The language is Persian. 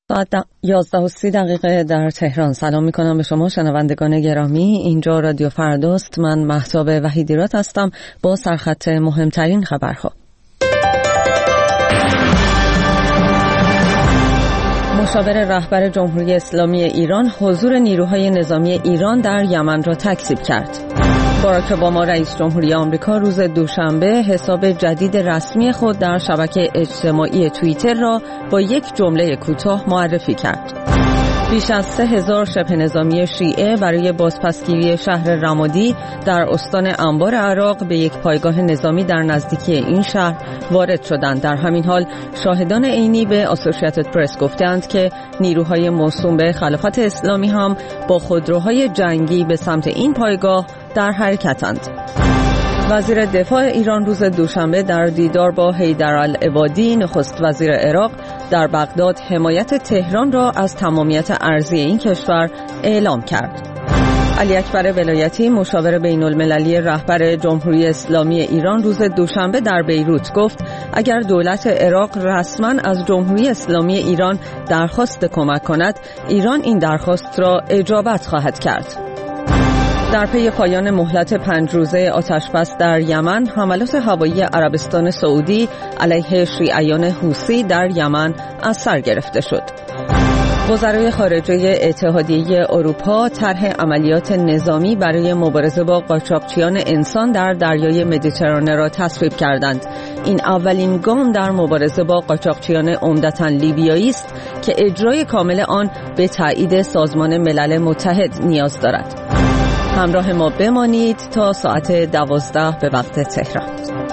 ساعت 11:30 در تهران. سلام میکنم به شما شنوندگان گرامی. اینجا رادیو فرداست. من مهتاب وحیدیرات هستم با سرخط مهمترین خبرها. مشاور رهبر جمهوری اسلامی ایران حضور نیروهای نظامی ایران در یمن را تکذیب کرد. باراک اوباما رئیس جمهوری آمریکا روز دوشنبه حساب جدید رسمی خود در شبکه اجتماعی توییتر را با یک جمله کوتاه معرفی کرد. بیش از 3000 شبه نظامی شیعه برای بازپسگیری شهر رمادی در استان انبار عراق به یک پایگاه نظامی در نزدیکی این شهر وارد شدند. در همین حال شاهدان عینی به اسوسییتد پرس گفتند که نیروهای موسوم به خلافت اسلامی هم با خودروهای جنگی به سمت این پایگاه در حرکتند. وزیر دفاع ایران روز دوشنبه در دیدار با حیدرالعبادی نخست وزیر عراق در بغداد حمایت تهران را از تمامیت ارضی این کشور اعلام کرد. علی اکبر ولایتی مشاور بین المللی رهبر جمهوری اسلامی ایران روز دوشنبه در بیروت گفت اگر دولت عراق رسما از جمهوری اسلامی ایران درخواست کمک کند، ایران این درخواست را اجابت خواهد کرد. در پی پایان مهلت 5 روزه آتشبس در یمن، حملات هوایی عربستان سعودی علیه شیعیان حوثی در یمن از سر گرفته شد. وزرای خارجه اتحادیه اروپا طرح عملیات نظامی برای مبارزه با قاچاقچیان انسان در دریای مدیترانه را تصویب کردند. این اولین گام در مبارزه با قاچاقچیان عمدتاً لیبیایی است که اجرای کامل آن به تایید سازمان ملل متحد نیاز دارد. همراه ما بمانید تا ساعت 12 به وقت تهران.